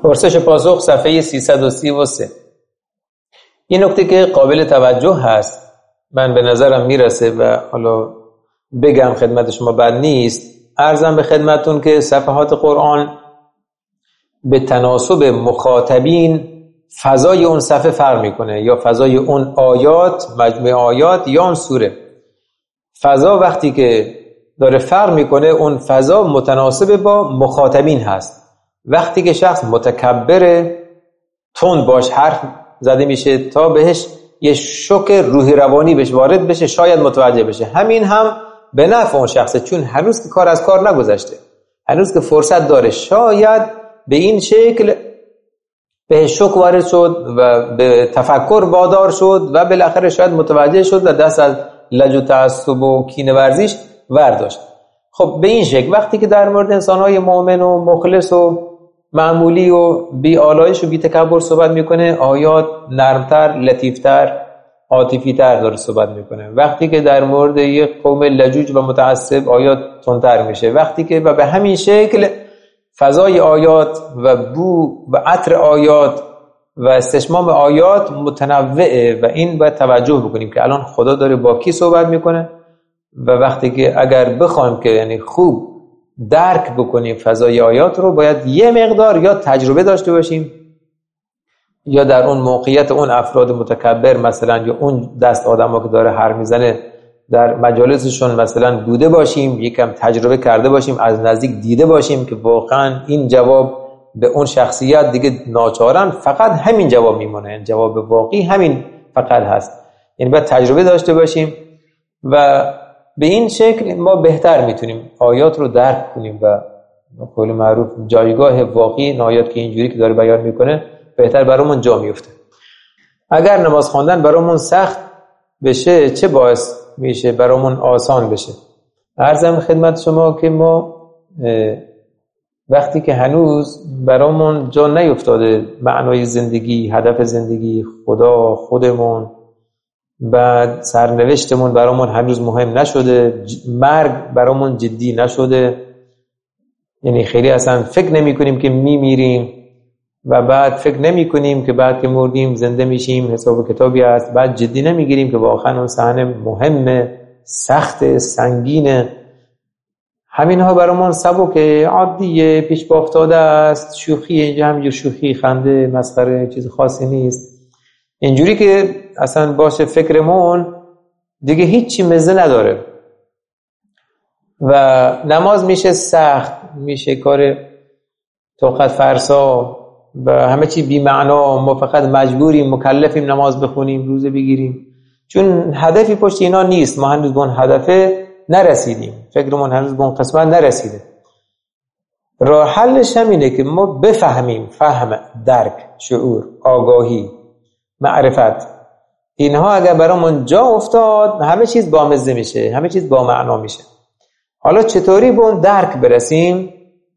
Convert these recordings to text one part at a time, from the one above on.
پرسش پاسخ صفحه 333. این نکته که قابل توجه هست، من به نظرم میرسه و حالا بگم خدمت شما بد نیست، عرضم به خدمتون که صفحات قرآن به تناسب مخاطبین فضای اون صفحه فرق میکنه، یا فضای اون آیات، مجموعه آیات یا اون سوره. فضا وقتی که داره فرق میکنه، اون فضا متناسب با مخاطبین هست. وقتی که شخص متکبره، تند باش حرف زده میشه تا بهش یه شوک روحی روانی بهش وارد بشه، شاید متوجه بشه. همین هم به نفع اون شخصه، چون هنوز که کار از کار نگذشته، هنوز که فرصت داره، شاید به این شکل به شوک وارد شد و به تفکر وادار شد و بالاخره شاید متوجه شد و دست از لج و تعصب و کینه ورزیش ورداشت. خب به این شکل وقتی که در مورد انسان‌های مؤمن و مخلص و معمولی و بی آلایش و بی تکبر صحبت میکنه، آیات نرمتر، لطیفتر، عاطفی‌تر داره صحبت میکنه. وقتی که در مورد یک قوم لجوج و متعصب، آیات تندتر میشه. وقتی که و به همین شکل فضای آیات و بو و عطر آیات و استشمام آیات متنوعه و این باید توجه بکنیم که الان خدا داره با کی صحبت میکنه. و وقتی که اگر بخوایم که یعنی خوب درک بکنیم فضای آیات رو، باید یه مقدار یا تجربه داشته باشیم، یا در اون موقعیت اون افراد متکبر مثلا، یا اون دست آدم‌ها که داره حرف میزنه در مجالسشون مثلا بوده باشیم، یکم تجربه کرده باشیم، از نزدیک دیده باشیم که واقعا این جواب به اون شخصیت دیگه ناچارن فقط همین جواب میمونه، جواب واقعی همین فقط هست. یعنی باید تجربه داشته باشیم و به این شکل ما بهتر میتونیم آیات رو درک کنیم و قول معروف جایگاه واقعی این آیات که اینجوری که داره بیان میکنه بهتر برامون جا میفته. اگر نماز خواندن برامون سخت بشه، چه باعث میشه برامون آسان بشه؟ عرضم خدمت شما که ما وقتی که هنوز برامون جا نیفتاده معنای زندگی، هدف زندگی، خدا، خودمون، بعد سرنوشتمون برامون هنوز مهم نشده، مرگ برامون جدی نشده، یعنی خیلی اصلا فکر نمی کنیم که میمیریم و بعد فکر نمی کنیم که بعد که مردیم زنده میشیم، حساب کتابی هست، بعد جدی نمیگیریم که واقعا اون صحنه مهمه، سخت، سنگینه. همین ها برامون سبکه، عادیه، پیش با افتاده است، شوخی، اینجا همینجور شوخی، خنده، مسخره، چیز خاصی نیست. اینجوری که اصلا باشه فکرمون دیگه هیچی مزه نداره و نماز میشه سخت، میشه کار طاقت فرسا و همه چی بی معنا. ما فقط مجبوریم، مکلفیم نماز بخونیم، روزه بگیریم، چون هدفی پشت اینا نیست. ما هنوز به اون هدف نرسیدیم، فکرمون هنوز به اون قسمت نرسیده. راه حلش همینه که ما بفهمیم، فهم، درک، شعور، آگاهی، معرفت، اینها اگر برامون جا افتاد همه چیز بامزه میشه، همه چیز با معنا میشه. حالا چطوری به اون درک برسیم؟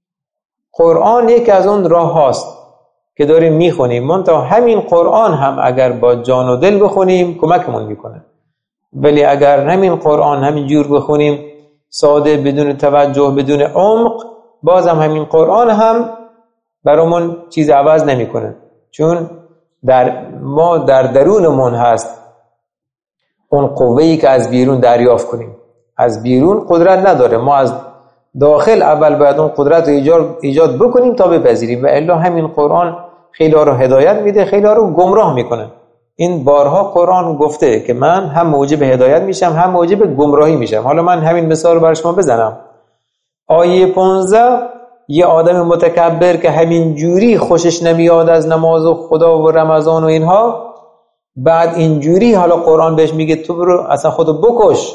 قرآن یکی از اون راه هاست که داریم میخونیم، منتها همین قرآن هم اگر با جان و دل بخونیم کمکمون میکنه. ولی اگر همین قرآن همین جور بخونیم ساده، بدون توجه، بدون عمق، بازم همین قرآن هم برامون چیز عوض نمیکنه، چون ما در درونمون هست اون قوه‌ای که از بیرون دریافت کنیم. از بیرون قدرت نداره، ما از داخل اول باید اون قدرت رو ایجاد بکنیم تا بپذیریم. و الا همین قرآن خیلی ها رو هدایت میده، خیلی ها رو گمراه میکنه. این بارها قرآن گفته که من هم موجب هدایت میشم هم موجب گمراهی میشم. حالا من همین مثال رو برای شما بزنم. آیه 15 یه آدم متکبر که همین جوری خوشش نمیاد از نماز و خدا و رمضان و اینها، بعد اینجوری حالا قرآن بهش میگه تو برو اصلا خودو بکش.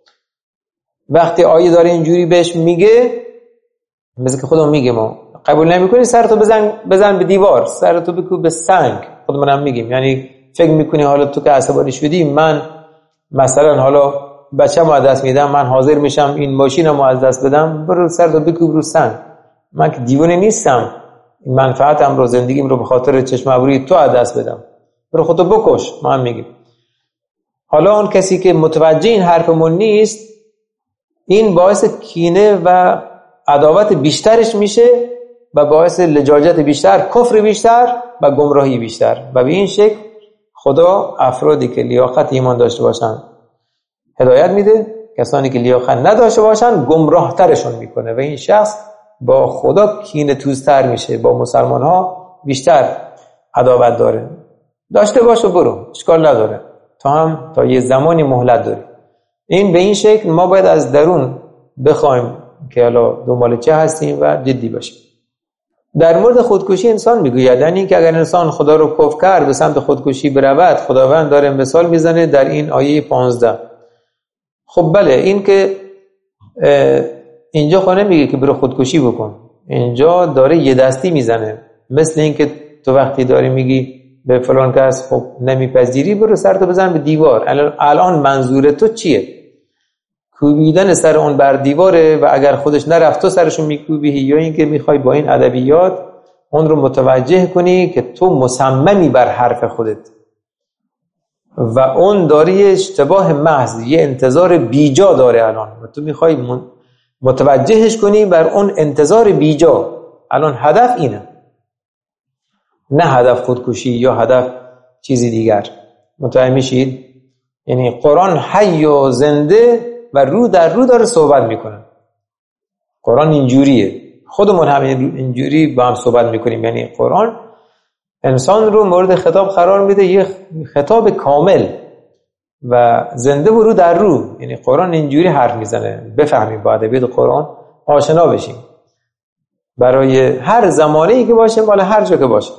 وقتی آیه داره اینجوری بهش میگه، مثل که خودمون میگه ما قبول نمیکنی، سرتو بزن به دیوار، سرتو بکوب به سنگ. خودمون هم میگیم، یعنی فکر میکنی حالا تو که عصبانی شدی، من مثلا حالا بچه‌مو از دست میدم، من حاضر میشم این ماشینمو از دست بدم، برو سرتو بکوب رو سنگ. من که دیوانه نیستم، منفعتم رو، زندگیم رو به خاطر چشم ابروی تو از دست بدم، برو خودتو بکش. ما هم میگیم. حالا اون کسی که متوجه این حرفمون نیست، این باعث کینه و عداوت بیشترش میشه و باعث لجاجت بیشتر، کفر بیشتر و گمراهی بیشتر. و به این شکل خدا افرادی که لیاقت ایمان داشته باشن هدایت میده، کسانی که لیاقت نداشته باشن گمراه ترشون میکنه و این شخص با خدا کینه توزتر میشه، با مسلمان ها بیشتر عداوت داره. داشته باش و برو، اشکال نداره، تا یه زمانی مهلت داری. این به این شکل ما باید از درون بخوایم که حالا دنبال چه هستیم و جدی باشیم. در مورد خودکشی انسان میگوید، یعنی که اگر انسان خدا رو کفر کرد به سمت خودکشی برود، خداوند داره مثال میزنه در این آیه 15. خب بله، این که اینجا خود نمیگه که برو خودکشی بکن، اینجا داره یه دستی میزنه، مثل این که تو وقتی داری میگی به فلان کس خب نمیپذیری برو سرتو بزن به دیوار. الان منظور تو چیه؟ کوبیدن سر اون بر دیواره و اگر خودش نرفت تو سرشو میکوبی، یا اینکه میخوای با این ادبیات اون رو متوجه کنی که تو مصممی بر حرف خودت و اون داری اشتباه محض، یه انتظار بیجا داره الان و تو میخوای متوجهش کنی بر اون انتظار بیجا. الان هدف اینه، نه هدف خودکشی یا هدف چیزی دیگر. متوجه میشید؟ یعنی قرآن حی و زنده و رو در رو داره صحبت میکنه. قرآن اینجوریه، خودمون هم اینجوری با هم صحبت میکنیم. یعنی قرآن انسان رو مورد خطاب قرار میده، یه خطاب کامل و زنده و رو در رو. یعنی قرآن اینجوری حرف میزنه، بفهمیم با ادبیات قرآن آشنا بشیم برای هر زمانه‌ای که باشه، مال هر جا که باشه.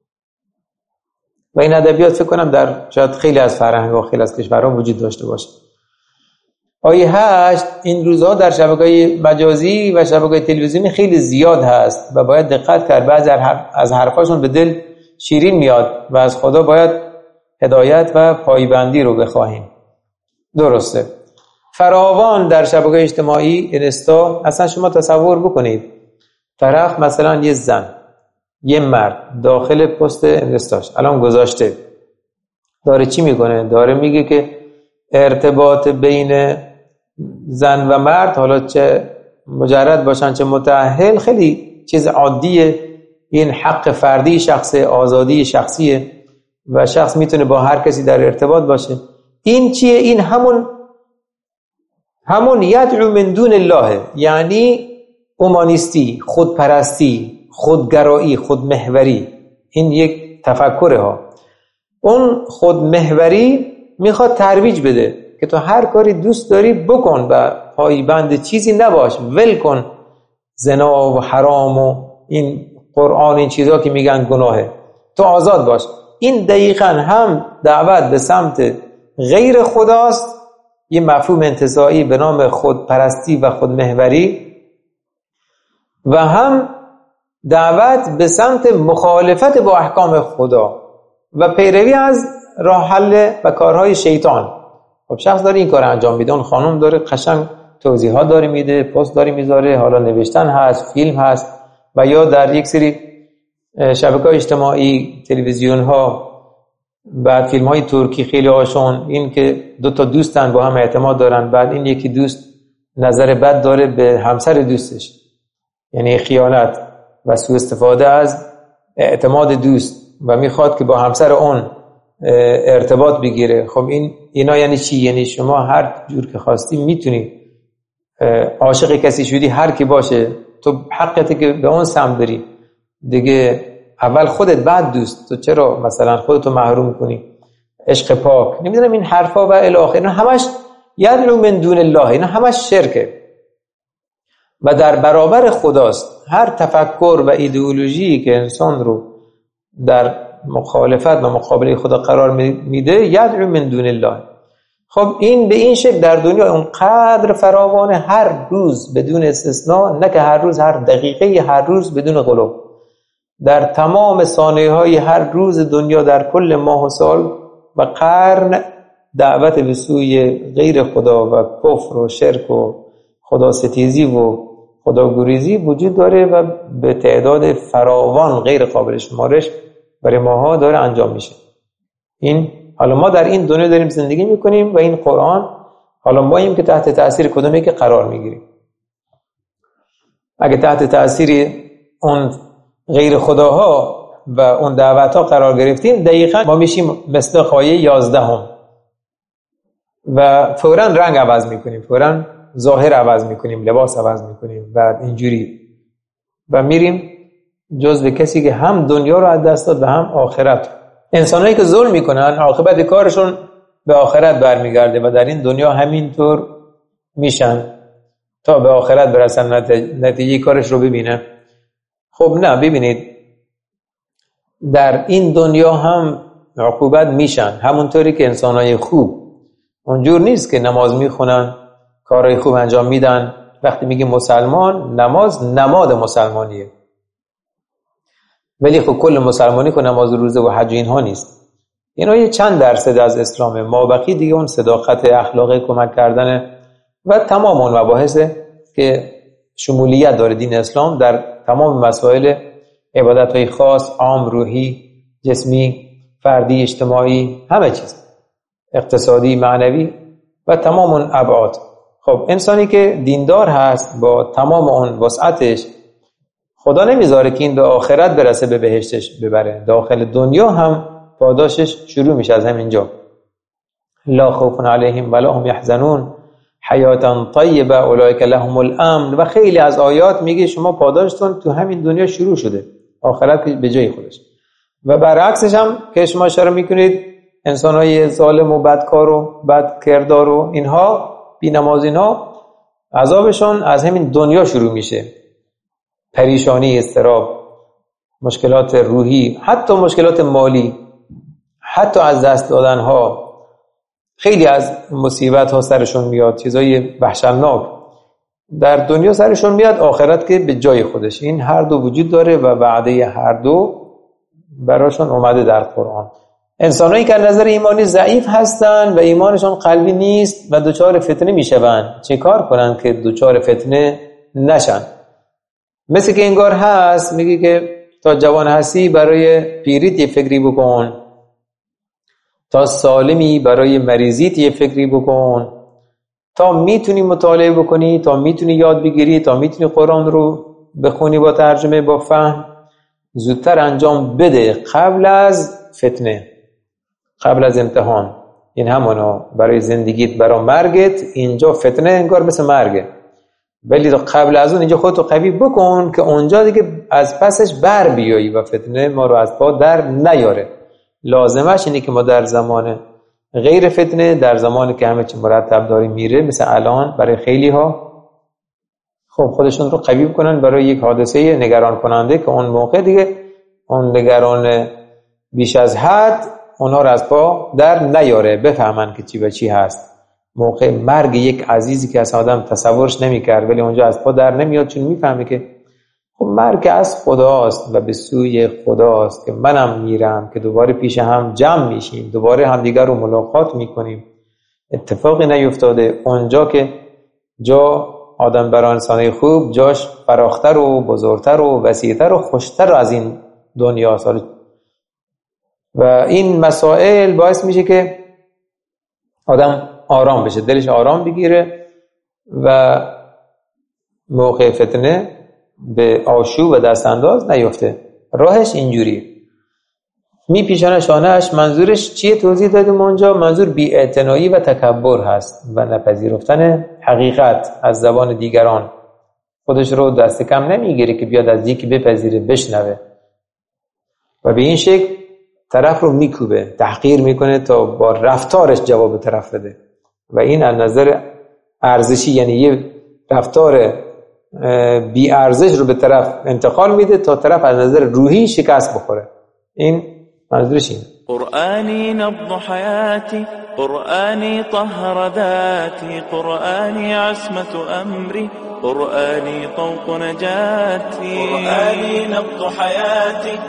و این ادبیات فکر کنم در شاید خیلی از فرهنگ‌ها، خیلی از کشورها وجود داشته باشه. آیه 8 این روزها در شبکه‌های مجازی و شبکه‌های تلویزیونی خیلی زیاد هست و باید دقت کرد. بعضی از حرفاشون به دل شیرین میاد و از خدا باید هدایت و پایبندی رو بخواهیم. درسته. فراوان در شبکه‌های اجتماعی، اینستا، اصلا شما تصور بکنید طرف مثلا یه زن، یه مرد داخل پست اینستاش الان گذاشته داره چی میکنه؟ داره میگه که ارتباط بین زن و مرد، حالا چه مجرد باشن چه متأهل، خیلی چیز عادیه. این حق فردی شخصه، آزادی شخصیه و شخص میتونه با هر کسی در ارتباط باشه. این چیه؟ این همون یدعو من دون الله، یعنی اومانیستی، خودپرستی، خودگرایی، خودمحوری. این یک تفکره ها. اون خودمحوری میخواد ترویج بده که تو هر کاری دوست داری بکن و پایبند چیزی نباش، ول کن زنا و حرام و این قرآن، این چیزا که میگن گناهه، تو آزاد باش. این دقیقاً هم دعوت به سمت غیر خداست، یه مفهوم انتزاعی به نام خودپرستی و خودمحوری، و هم دعوت به سمت مخالفت با احکام خدا و پیروی از راه حل و کارهای شیطان. خب شخص داره این کار انجام میده، اون خانم داره قشنگ توضیحات داره میده، پست داره میذاره، حالا نوشتن هست، فیلم هست، و یا در یک سری شبکه‌های اجتماعی، تلویزیون ها، بعد فیلم های ترکی خیلی هاشون این که دو تا دوستن با هم اعتماد دارن، بعد این یکی دوست نظر بد داره به همسر دوستش، یعنی خیانت و سوء استفاده از اعتماد دوست و میخواد که با همسر اون ارتباط بگیره. خب اینا یعنی چی؟ یعنی شما هر جور که خواستی میتونی عاشق کسی شدی، هر کی باشه، تو حقیقته که به اون سمت بری دیگه. اول خودت بعد دوست. تو چرا مثلا خودتو محروم کنی؟ عشق پاک، نمیدونم این حرفا و الی آخر، اینا همش یدعو من دون الله، اینا همش شرکه و در برابر خداست. هر تفکر و ایدئولوژی که انسان رو در مخالفت و مقابله خدا قرار میده یدعو من دون الله. خب این به این شکل در دنیا اونقدر فراوانه، هر روز بدون استثناء، نه که هر روز، هر دقیقه هر روز بدون غلو، در تمام ثانیه های هر روز دنیا، در کل ماه و سال و قرن، دعوت به سوی غیر خدا و کفر و شرک و خدا ستیزی و خداگریزی وجود داره و به تعداد فراوان غیر قابل شمارش برای ماها داره انجام میشه. این حالا ما در این دنیا داریم زندگی میکنیم و این قرآن، حالا ما ایم که تحت تأثیر کدومی که قرار میگیریم. اگه تحت تأثیر اون غیر خداها و اون دعوتها قرار گرفتیم، دقیقاً ما میشیم مثل آیه 11 و فوراً رنگ عوض میکنیم، فوراً ظاهر عوض میکنیم، لباس عوض میکنیم و اینجوری و میریم جزو کسی که هم دنیا رو از دست داد و هم آخرت. انسانایی که ظلم میکنن عاقبت کارشون به آخرت برمیگرده و در این دنیا همینطور میشن تا به آخرت برسن نتیجه کارش رو ببینه. خب نه، ببینید در این دنیا هم عقوبت میشن، همونطوری که انسانای خوب اونجور نیست که نماز میخونن، کارهای خوب انجام میدن. وقتی میگیم مسلمان، نماز نماد مسلمانیه، ولی خب کل مسلمانی که نماز روزه و حج اینها نیست. اینا یه چند درصد از اسلامه، ما بقیه دیگه اون صداقت اخلاقی، کمک کردن و تمام اون مباحثه که شمولیت داره دین اسلام در تمام مسائل عبادت‌های خاص، عام، روحی، جسمی، فردی، اجتماعی، همه چیز، اقتصادی، معنوی و تمام اون ابعاد. خب انسانی که دیندار هست با تمام اون وسعتش، خدا نمیذاره که این به آخرت برسه، به بهشتش ببره، داخل دنیا هم پاداشش شروع میشه از همینجا. لا خوف علیهم ولا هم یحزنون حیاتا طیبه اولئک لهم الامن. و خیلی از آیات میگه شما پاداشتون تو همین دنیا شروع شده، آخرت به جای خودش. و برعکسش هم که شما اشاره میکنید انسانای ظالم و بدکار و بدکردار و اینها، بی‌نمازینا، عذابشون از همین دنیا شروع میشه. پریشانی، اضطراب، مشکلات روحی، حتی مشکلات مالی، حتی از دست دادن ها، خیلی از مصیبت ها سرشون میاد، چیزای وحشتناک در دنیا سرشون میاد، آخرت که به جای خودش. این هر دو وجود داره و وعده هر دو براشون اومده در قرآن. انسانایی که از نظر ایمانی ضعیف هستن و ایمانشون قلبی نیست و دچار فتنه میشون، چه کار کنن که دچار فتنه نشن؟ مثل که انگار هست میگه که تا جوان هستی برای پیریت یه فکری بکن، تا سالمی برای مریضیت یه فکری بکن، تا میتونی مطالعه بکنی، تا میتونی یاد بگیری، تا میتونی قرآن رو بخونی با ترجمه، با فهم، زودتر انجام بده قبل از فتنه، قبل از امتحان. این همونو برای زندگیت، برای مرگت. اینجا فتنه انگار مثل مرگه، ولی قبل از اون اینجا خودتو قوی بکن که اونجا دیگه از پسش بر بیایی و فتنه ما رو از پا در نیاره. لازمش اینه که ما در زمان غیر فتنه، در زمانی که همه چی مرتب داری میره، مثل الان برای خیلی ها، خب خودشون رو قوی بکنن برای یک حادثه نگران کننده که اون موقع دیگه اون نگران بیش از حد اونها رو از پا در نیاره، بفهمن که چی و چی هست. موقع مرگ یک عزیزی که از آدم تصورش نمی‌کرد، ولی اونجا از پا در نمیاد، چون میفهمه که خب مرگ از خداست و به سوی خداست که منم میرم، که دوباره پیش هم جمع میشیم، دوباره همدیگر رو ملاقات میکنیم. اتفاقی نیفتاده. اونجا که جا آدم برای انسانای خوب جاش فراختر و بزرگتر و وسیعتر و خوشتر از این دنیاست. و این مسائل باعث میشه که آدم آرام بشه، دلش آرام بگیره و موقع فتنه به آشوب و دست انداز نیفته. راهش اینجوری میپیچونه شانهش. منظورش چیه؟ توضیح دادیم اونجا. منظور بی‌اعتنایی و تکبر هست و نپذیرفتن حقیقت از زبان دیگران. خودش رو دست کم نمیگیره که بیاد از یکی بپذیره، بشنوه و به این شکل طرف رو میکوبه، تحقیر میکنه تا با رفتارش جواب طرف بده. و این از نظر ارزشی، یعنی یه رفتار بی ارزش رو به طرف انتقال میده تا طرف از نظر روحی شکست بخوره. این منظورش اینه. قرآني نبض حياتي، قرآني طهر ذاتي، قرآني عصمة أمري، قرآني طوق نجاتي، قرآني نبض حياتي.